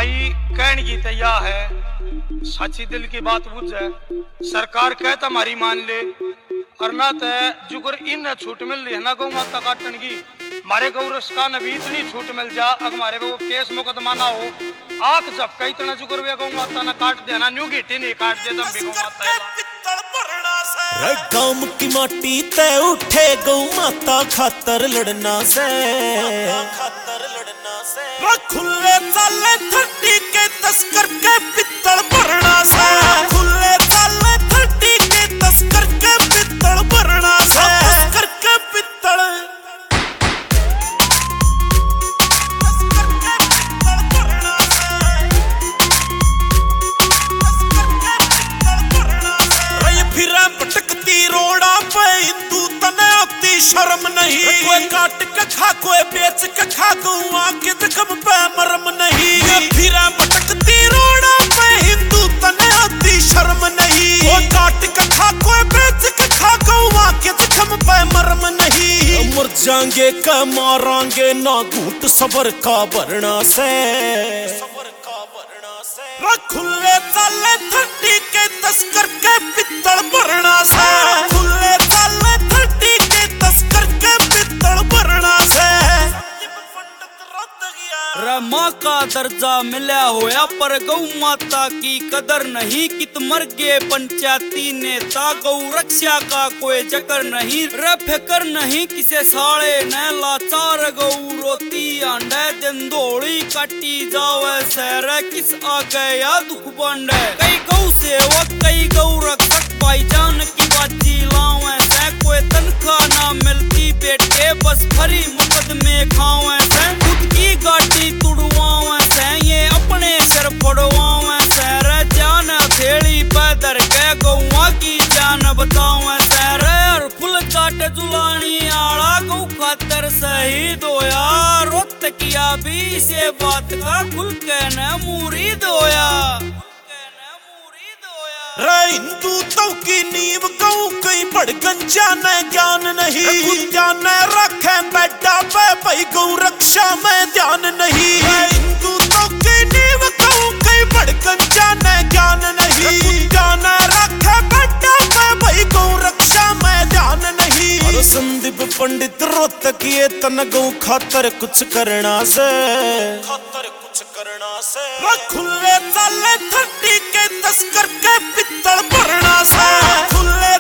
भाई कहने की तैया है, सच्ची दिल की बात बुझ जाए। सरकार कहता हमारी मान ले और ना तय जुगर इन छूट मिल रही है ना गौ माता काटन की, मारे गौरस का न भी इतनी छूट मिल जा। अगर हमारे को केस मुकदमा ना हो आख जब कई तना जुगर वे गौ माता ना काट देना न्यू गिटी नहीं काट दे दम भी गौ माता रे गांव की माटी ते उठे गौ माता खातर लड़ना से, खुले ताले थर्टी के तस्कर के पित्तल भरना से, खुले ताले थर्टी के तस्कर के पित्तल भरना से, तस्कर के पित्तल फिरा पटकती रोड़ा पे हिंदू तने आती शर्म नहीं, कोई काट के खा कोई बेच के खा गौआ के जख्म पे मरम नहीं। फिरा पटकती रोड़ा पे हिंदू तने आती शर्म नहीं, कोई काट के खा कोई बेच के खा गौआ के जख्म पे मरम नहीं। मर जाएंगे का मारांगे ना घूट सबर का भरना से, खुले ताले थर्टी के तस्कर के पित्तल भरना से, खुले ताले थर्टी के तस्कर के पित्तल भरना से। माँ का दर्जा मिला होया पर गौ माता की कदर नहीं, कित मर गए पंचायती नेता गौ रक्षा का कोई जकर नहीं। रे फिकर नहीं किसे साड़े न लाचार गौ रोती आंडे दिन दौड़ी काटी जावे सैर किस आ गया दुख बांडे। कई गौ सेवक कई गौ रक्षक भाईजान की बाजी लावे से, कोई तनख्वाह ना मिलती बेटे बस भरी मुकदमे खावे से, खुद की गाड़ी तुड़वावे से ये अपने सिर पड़वावे से। रे जान थेड़ी पैदर के गौआ की जान बतावे से, रे और फुल काट जुलानी आला गौ खातर शहीद होया। रोत किया भी से बात का खुल के न मुरीद होया। रे हिंदू तो की नींव गौ कई भड़कन जाने ज्ञान नहीं, जाने रखे बेटा पे भाई गौ रक्षा में ध्यान नहीं। हिंदू तो की नींव गौ कई भड़कन जाने ज्ञान नहीं, जाने रखे बेटा पे भाई गौ रक्षा में ध्यान नहीं। और संदीप पंडित रोहतकिए तन गौ खातर कुछ करना से, खातर कुछ करना से। खुले ताले थर्टी के तस्कर के पित्तल भरना से, खुले